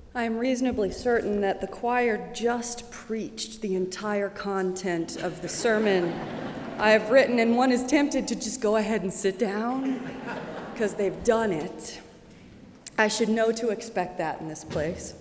I am reasonably certain that the choir just preached the entire content of the sermon I have written, and one is tempted to just go ahead and sit down because they've done it. I should know to expect that in this place.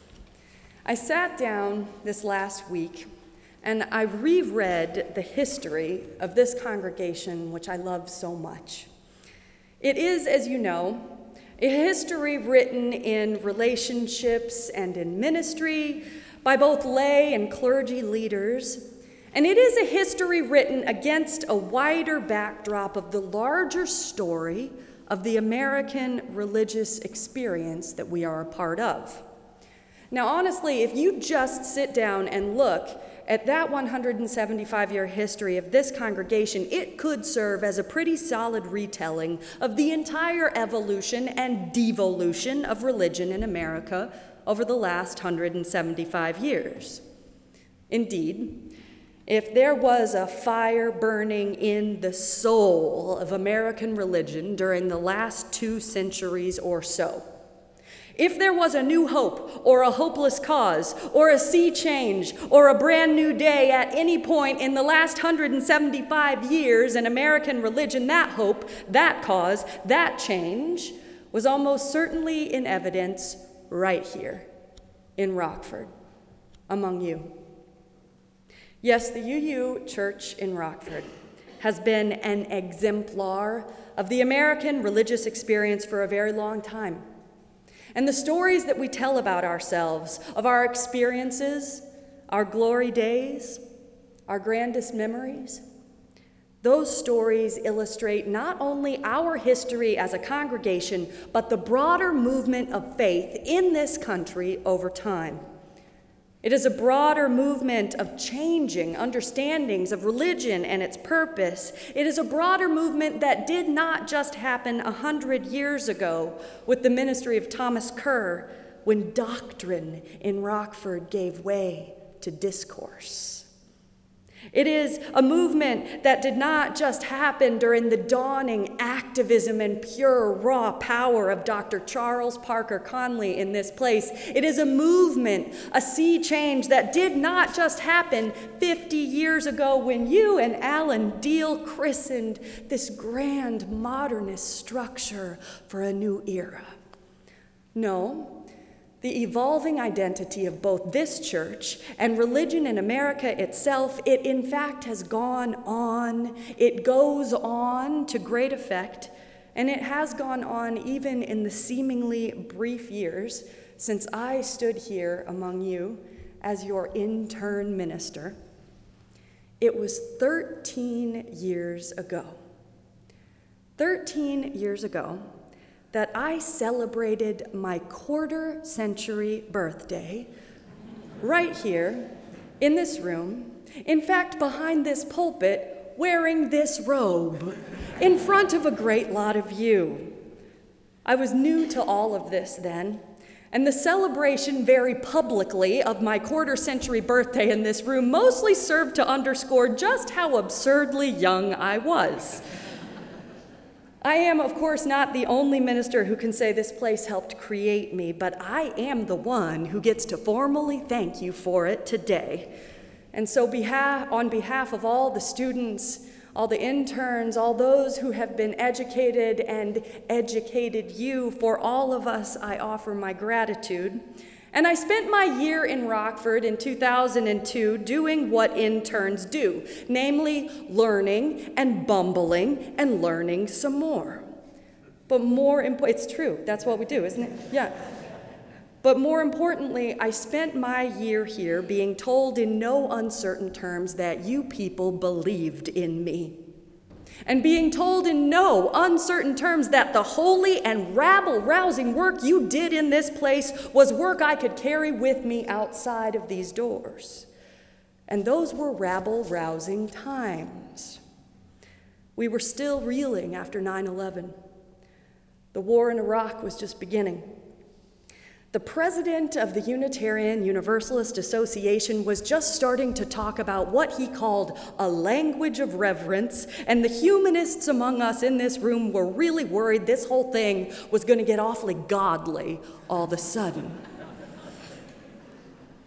I sat down this last week and I reread the history of this congregation, which I love so much. It is, as you know, a history written in relationships and in ministry by both lay and clergy leaders. And it is a history written against a wider backdrop of the larger story of the American religious experience that we are a part of. Now, honestly, if you just sit down and look at that 175-year history of this congregation, it could serve as a pretty solid retelling of the entire evolution and devolution of religion in America over the last 175 years. Indeed, if there was a fire burning in the soul of American religion during the last 2 centuries or so, if there was a new hope or a hopeless cause or a sea change or a brand new day at any point in the last 175 years in American religion, that hope, that cause, that change was almost certainly in evidence right here in Rockford, among you. Yes, the UU Church in Rockford has been an exemplar of the American religious experience for a very long time. And the stories that we tell about ourselves, of our experiences, our glory days, our grandest memories, those stories illustrate not only our history as a congregation, but the broader movement of faith in this country over time. It is a broader movement of changing understandings of religion and its purpose. It is a broader movement that did not just happen 100 years ago with the ministry of Thomas Kerr, when doctrine in Rockford gave way to discourse. It is a movement that did not just happen during the dawning activism and pure, raw power of Dr. Charles Parker Conley in this place. It is a movement, a sea change that did not just happen 50 years ago when you and Alan Deal christened this grand modernist structure for a new era. No. The evolving identity of both this church and religion in America itself, it in fact has gone on. It goes on to great effect, and it has gone on even in the seemingly brief years since I stood here among you as your intern minister. It was 13 years ago. 13 years ago. That I celebrated my quarter-century birthday right here in this room, in fact, behind this pulpit, wearing this robe, in front of a great lot of you. I was new to all of this then, and the celebration very publicly of my quarter-century birthday in this room mostly served to underscore just how absurdly young I was. I am, of course, not the only minister who can say this place helped create me, but I am the one who gets to formally thank you for it today. And so on behalf of all the students, all the interns, all those who have been educated and educated you, for all of us, I offer my gratitude. And I spent my year in Rockford in 2002 doing what interns do, namely learning and bumbling and learning some more. But it's true, that's what we do, isn't it? Yeah. But more importantly, I spent my year here being told in no uncertain terms that you people believed in me. And being told in no uncertain terms that the holy and rabble-rousing work you did in this place was work I could carry with me outside of these doors. And those were rabble-rousing times. We were still reeling after 9/11. The war in Iraq was just beginning. The president of the Unitarian Universalist Association was just starting to talk about what he called a language of reverence, and the humanists among us in this room were really worried this whole thing was going to get awfully godly all of a sudden.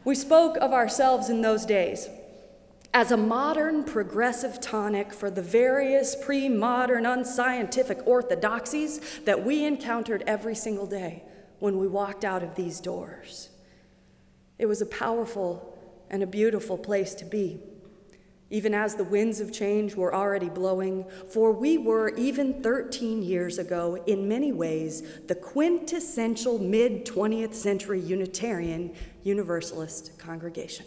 We spoke of ourselves in those days as a modern progressive tonic for the various pre-modern unscientific orthodoxies that we encountered every single day when we walked out of these doors. It was a powerful and a beautiful place to be, even as the winds of change were already blowing, for we were, even 13 years ago, in many ways, the quintessential mid-20th century Unitarian Universalist congregation.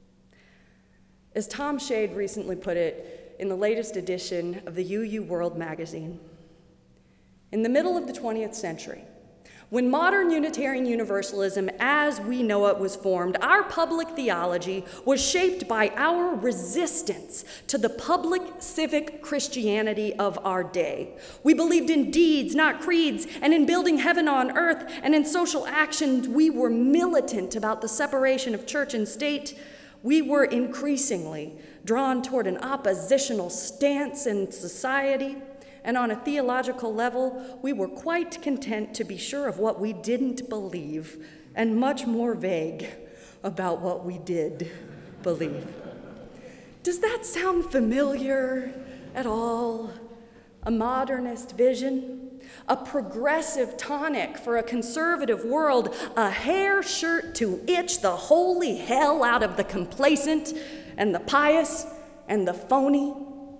As Tom Shade recently put it in the latest edition of the UU World magazine, in the middle of the 20th century, when modern Unitarian Universalism as we know it was formed, our public theology was shaped by our resistance to the public civic Christianity of our day. We believed in deeds, not creeds, and in building heaven on earth, and in social actions, we were militant about the separation of church and state. We were increasingly drawn toward an oppositional stance in society. And on a theological level, we were quite content to be sure of what we didn't believe and much more vague about what we did believe. Does that sound familiar at all? A modernist vision? A progressive tonic for a conservative world? A hair shirt to itch the holy hell out of the complacent and the pious and the phony?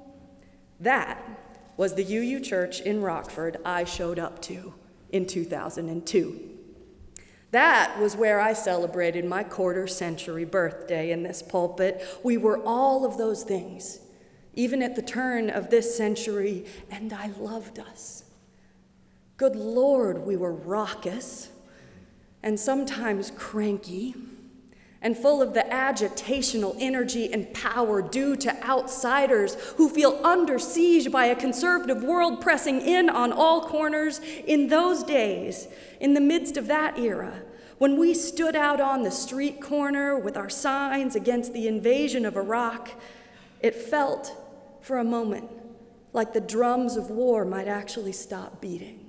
That was the UU Church in Rockford I showed up to in 2002. That was where I celebrated my quarter-century birthday in this pulpit. We were all of those things, even at the turn of this century, and I loved us. Good Lord, we were raucous and sometimes cranky, and full of the agitational energy and power due to outsiders who feel under siege by a conservative world pressing in on all corners. In those days, in the midst of that era, when we stood out on the street corner with our signs against the invasion of Iraq, it felt for a moment like the drums of war might actually stop beating.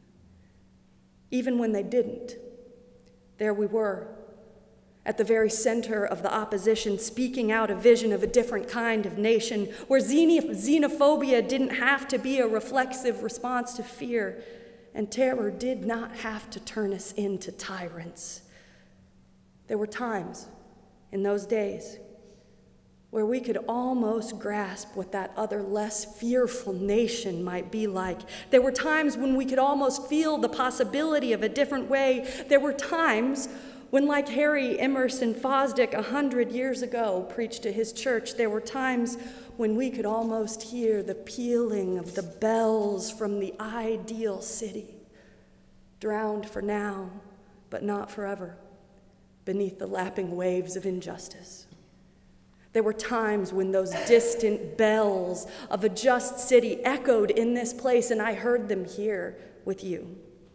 Even when they didn't, there we were, at the very center of the opposition, speaking out a vision of a different kind of nation where xenophobia didn't have to be a reflexive response to fear, and terror did not have to turn us into tyrants. There were times in those days where we could almost grasp what that other, less fearful nation might be like. There were times when we could almost feel the possibility of a different way. There were times when, like Harry Emerson Fosdick 100 years ago preached to his church, there were times when we could almost hear the pealing of the bells from the ideal city, drowned for now, but not forever, beneath the lapping waves of injustice. There were times when those distant bells of a just city echoed in this place, and I heard them here with you.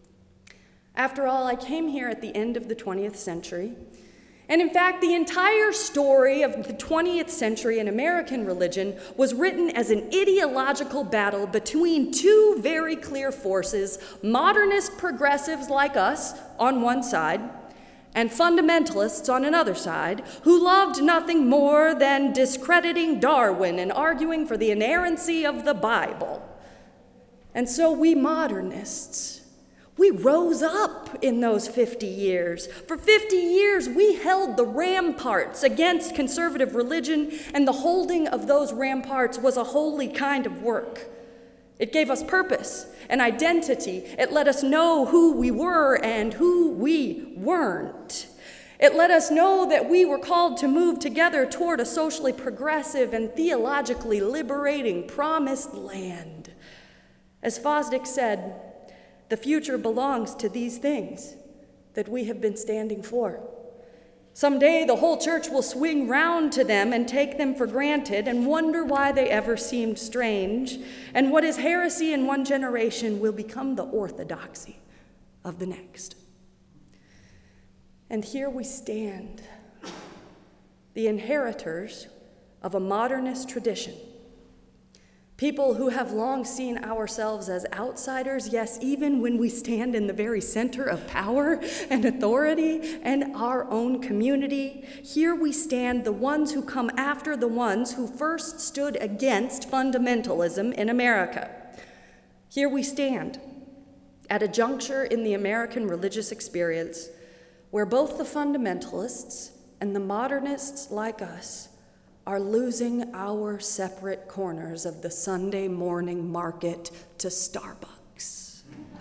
After all, I came here at the end of the 20th century, and in fact, the entire story of the 20th century in American religion was written as an ideological battle between two very clear forces, modernist progressives like us on one side, and fundamentalists on another side, who loved nothing more than discrediting Darwin and arguing for the inerrancy of the Bible. And so we modernists, we rose up in those 50 years. For 50 years, we held the ramparts against conservative religion, and the holding of those ramparts was a holy kind of work. It gave us purpose and identity. It let us know who we were and who we weren't. It let us know that we were called to move together toward a socially progressive and theologically liberating promised land. As Fosdick said, the future belongs to these things that we have been standing for. Someday the whole church will swing round to them and take them for granted and wonder why they ever seemed strange, and what is heresy in one generation will become the orthodoxy of the next. And here we stand, the inheritors of a modernist tradition, People who have long seen ourselves as outsiders, yes, even when we stand in the very center of power and authority and our own community. Here we stand, the ones who come after the ones who first stood against fundamentalism in America. Here we stand at a juncture in the American religious experience where both the fundamentalists and the modernists like us are losing our separate corners of the Sunday morning market to Starbucks.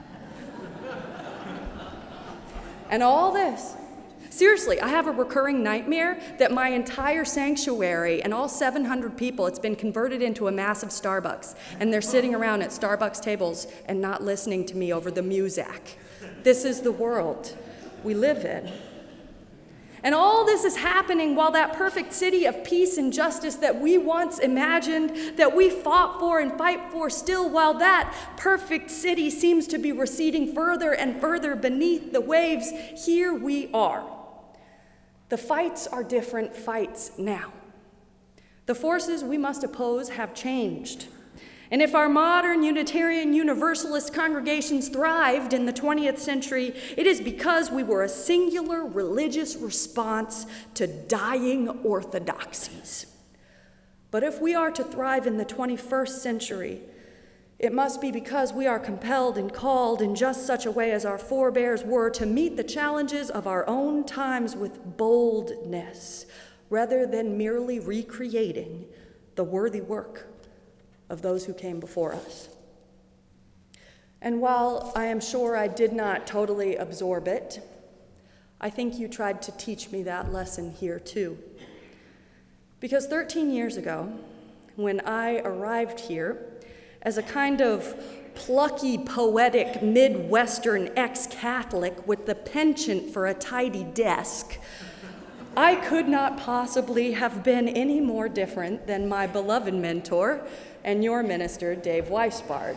And all this, seriously, I have a recurring nightmare that my entire sanctuary and all 700 people, it's been converted into a massive Starbucks, and they're sitting around at Starbucks tables and not listening to me over the music. This is the world we live in. And all this is happening while that perfect city of peace and justice that we once imagined, that we fought for and fight for still, while that perfect city seems to be receding further and further beneath the waves, here we are. The fights are different fights now. The forces we must oppose have changed. And if our modern Unitarian Universalist congregations thrived in the 20th century, it is because we were a singular religious response to dying orthodoxies. But if we are to thrive in the 21st century, it must be because we are compelled and called in just such a way as our forebears were to meet the challenges of our own times with boldness, rather than merely recreating the worthy work of those who came before us. And while I am sure I did not totally absorb it, I think you tried to teach me that lesson here too. Because 13 years ago, when I arrived here as a kind of plucky, poetic, Midwestern ex-Catholic with the penchant for a tidy desk, I could not possibly have been any more different than my beloved mentor and your minister, Dave Weisbard.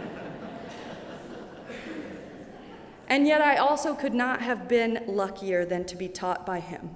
And yet I also could not have been luckier than to be taught by him.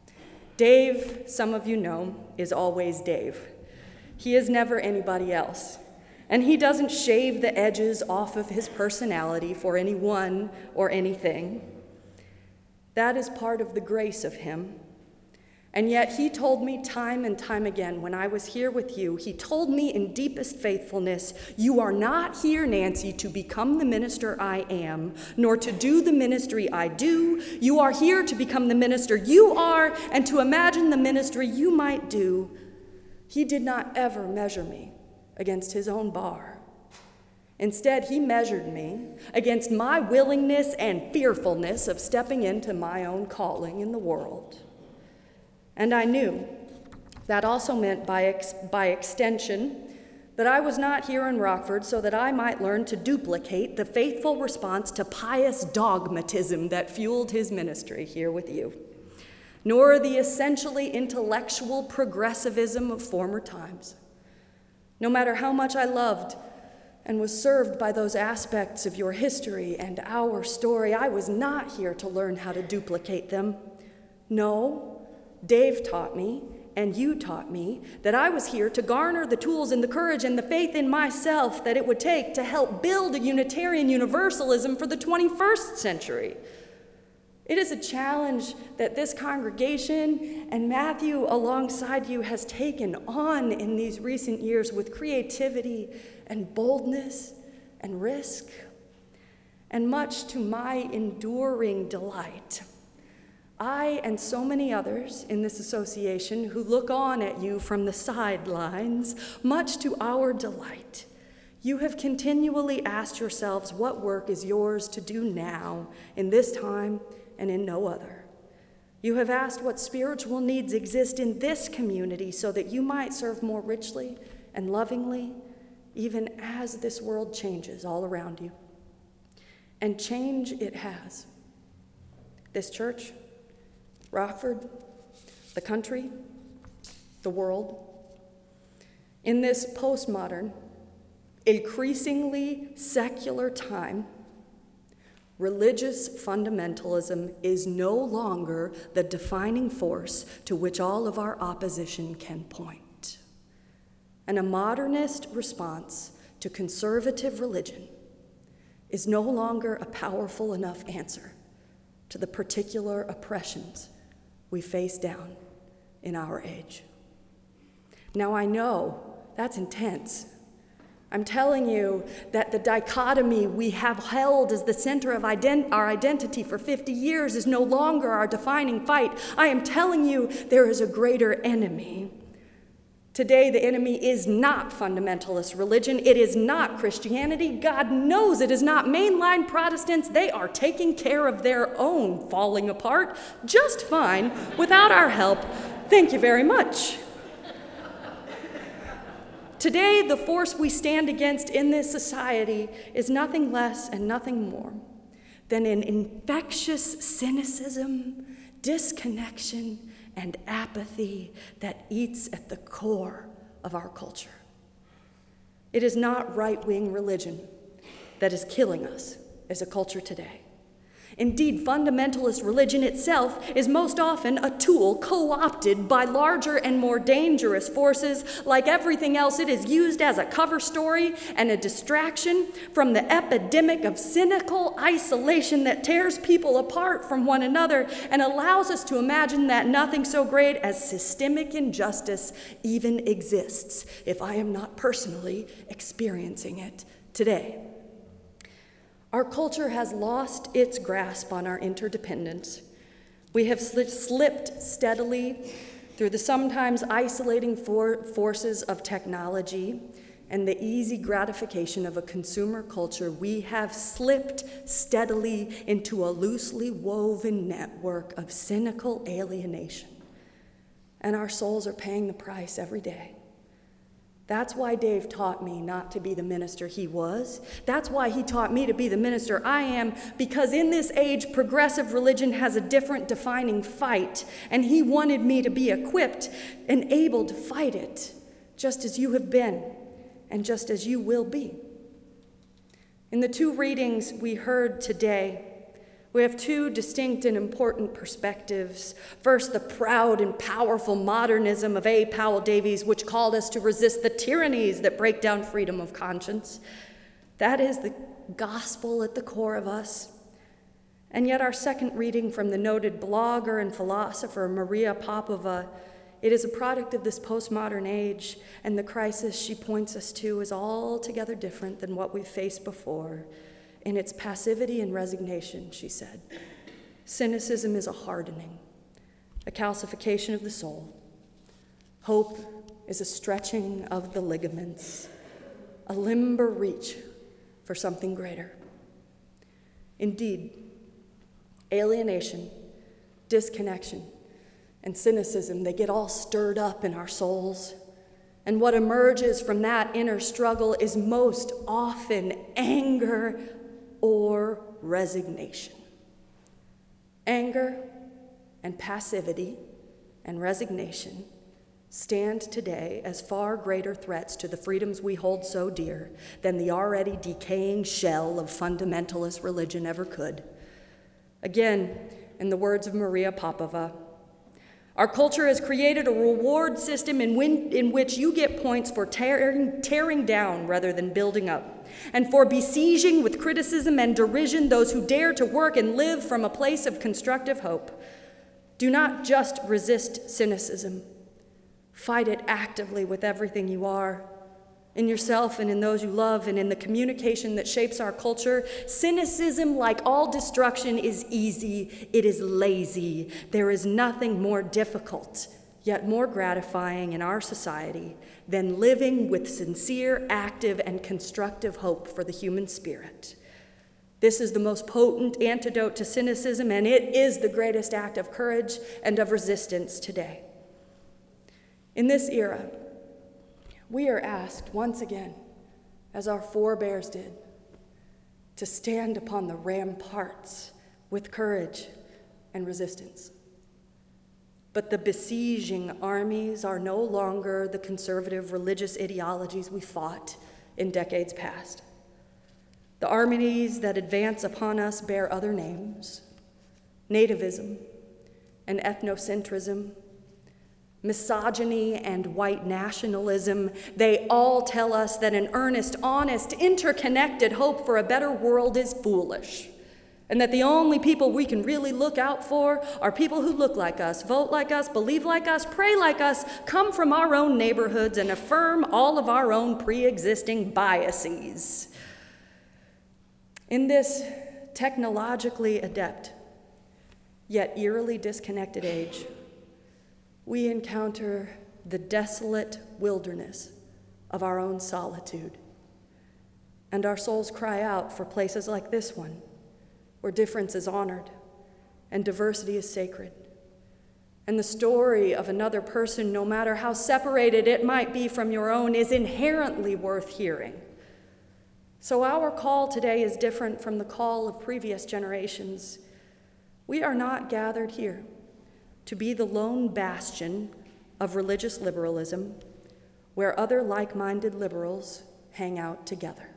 Dave, some of you know, is always Dave. He is never anybody else. And he doesn't shave the edges off of his personality for anyone or anything. That is part of the grace of him. And yet he told me time and time again when I was here with you, he told me in deepest faithfulness, you are not here, Nancy, to become the minister I am, nor to do the ministry I do. You are here to become the minister you are and to imagine the ministry you might do. He did not ever measure me against his own bar. Instead, he measured me against my willingness and fearfulness of stepping into my own calling in the world. And I knew that also meant by extension that I was not here in Rockford so that I might learn to duplicate the faithful response to pious dogmatism that fueled his ministry here with you, nor the essentially intellectual progressivism of former times. No matter how much I loved and was served by those aspects of your history and our story, I was not here to learn how to duplicate them. No, Dave taught me, and you taught me, that I was here to garner the tools and the courage and the faith in myself that it would take to help build a Unitarian Universalism for the 21st century. It is a challenge that this congregation and Matthew alongside you has taken on in these recent years with creativity and boldness and risk. And much to my enduring delight, I and so many others in this association who look on at you from the sidelines, much to our delight, you have continually asked yourselves what work is yours to do now, in this time and in no other. You have asked what spiritual needs exist in this community so that you might serve more richly and lovingly, even as this world changes all around you. And change it has. This church, Rockford, the country, the world. In this postmodern, increasingly secular time, religious fundamentalism is no longer the defining force to which all of our opposition can point. and a modernist response to conservative religion is no longer a powerful enough answer to the particular oppressions we face down in our age. Now, I know that's intense. I'm telling you that the dichotomy we have held as the center of our identity for 50 years is no longer our defining fight. I am telling you there is a greater enemy. Today, the enemy is not fundamentalist religion. It is not Christianity. God knows it is not mainline Protestants. They are taking care of their own falling apart just fine without our help. Thank you very much. Today, the force we stand against in this society is nothing less and nothing more than an infectious cynicism, disconnection, and apathy that eats at the core of our culture. It is not right-wing religion that is killing us as a culture today. Indeed, fundamentalist religion itself is most often a tool co-opted by larger and more dangerous forces. Like everything else, it is used as a cover story and a distraction from the epidemic of cynical isolation that tears people apart from one another and allows us to imagine that nothing so great as systemic injustice even exists, if I am not personally experiencing it today. Our culture has lost its grasp on our interdependence. We have slipped steadily through the sometimes isolating forces of technology and the easy gratification of a consumer culture. We have slipped steadily into a loosely woven network of cynical alienation. And our souls are paying the price every day. That's why Dave taught me not to be the minister he was. That's why he taught me to be the minister I am, because in this age, progressive religion has a different defining fight, and he wanted me to be equipped and able to fight it, just as you have been, and just as you will be. In the two readings we heard today, we have two distinct and important perspectives. First, the proud and powerful modernism of A. Powell Davies, which called us to resist the tyrannies that break down freedom of conscience. That is the gospel at the core of us. And yet our second reading from the noted blogger and philosopher Maria Popova, it is a product of this postmodern age, and the crisis she points us to is altogether different than what we've faced before. In its passivity and resignation, she said, cynicism is a hardening, a calcification of the soul. Hope is a stretching of the ligaments, a limber reach for something greater. Indeed, alienation, disconnection, and cynicism, they get all stirred up in our souls. And what emerges from that inner struggle is most often anger or resignation. Anger and passivity and resignation stand today as far greater threats to the freedoms we hold so dear than the already decaying shell of fundamentalist religion ever could. Again, in the words of Maria Popova, our culture has created a reward system in which you get points for tearing down rather than building up, and for besieging with criticism and derision those who dare to work and live from a place of constructive hope. Do not just resist cynicism. Fight it actively with everything you are, in yourself and in those you love and in the communication that shapes our culture. Cynicism, like all destruction, is easy. It is lazy. There is nothing more difficult, yet more gratifying in our society than living with sincere, active, and constructive hope for the human spirit. This is the most potent antidote to cynicism, and it is the greatest act of courage and of resistance today. In this era, we are asked once again, as our forebears did, to stand upon the ramparts with courage and resistance. But the besieging armies are no longer the conservative religious ideologies we fought in decades past. The armies that advance upon us bear other names: nativism and ethnocentrism, misogyny and white nationalism, they all tell us that an earnest, honest, interconnected hope for a better world is foolish, and that the only people we can really look out for are people who look like us, vote like us, believe like us, pray like us, come from our own neighborhoods, and affirm all of our own pre-existing biases. In this technologically adept, yet eerily disconnected age, we encounter the desolate wilderness of our own solitude. And our souls cry out for places like this one, where difference is honored and diversity is sacred. And the story of another person, no matter how separated it might be from your own, is inherently worth hearing. So our call today is different from the call of previous generations. We are not gathered here to be the lone bastion of religious liberalism where other like-minded liberals hang out together.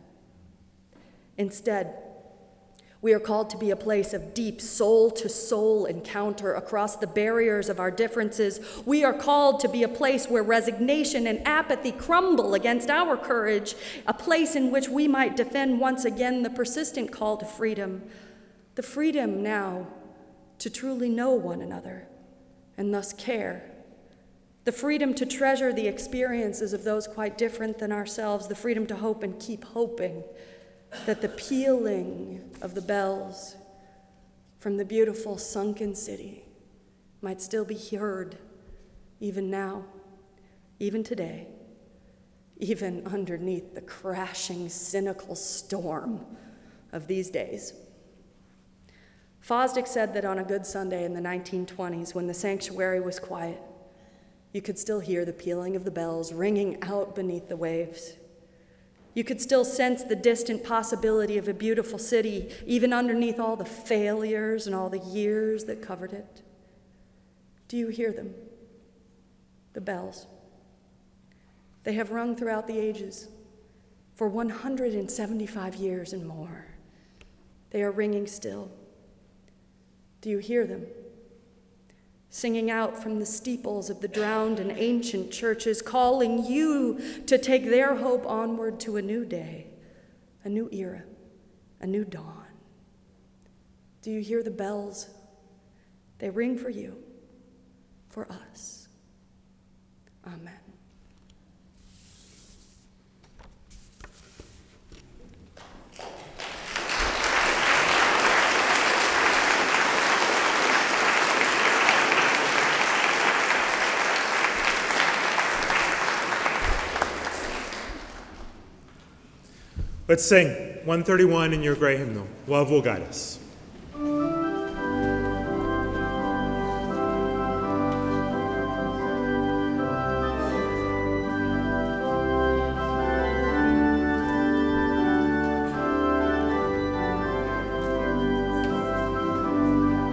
Instead, we are called to be a place of deep soul-to-soul encounter across the barriers of our differences. We are called to be a place where resignation and apathy crumble against our courage, a place in which we might defend once again the persistent call to freedom, the freedom now to truly know one another and thus care, the freedom to treasure the experiences of those quite different than ourselves, the freedom to hope and keep hoping that the pealing of the bells from the beautiful sunken city might still be heard even now, even today, even underneath the crashing, cynical storm of these days. Fosdick said that on a good Sunday in the 1920s, when the sanctuary was quiet, you could still hear the pealing of the bells ringing out beneath the waves. You could still sense the distant possibility of a beautiful city, even underneath all the failures and all the years that covered it. Do you hear them? The bells. They have rung throughout the ages for 175 years and more. They are ringing still. Do you hear them? Singing out from the steeples of the drowned and ancient churches, calling you to take their hope onward to a new day, a new era, a new dawn. Do you hear the bells? They ring for you, for us. Amen. Let's sing 131 in your gray hymnal. Love will guide us.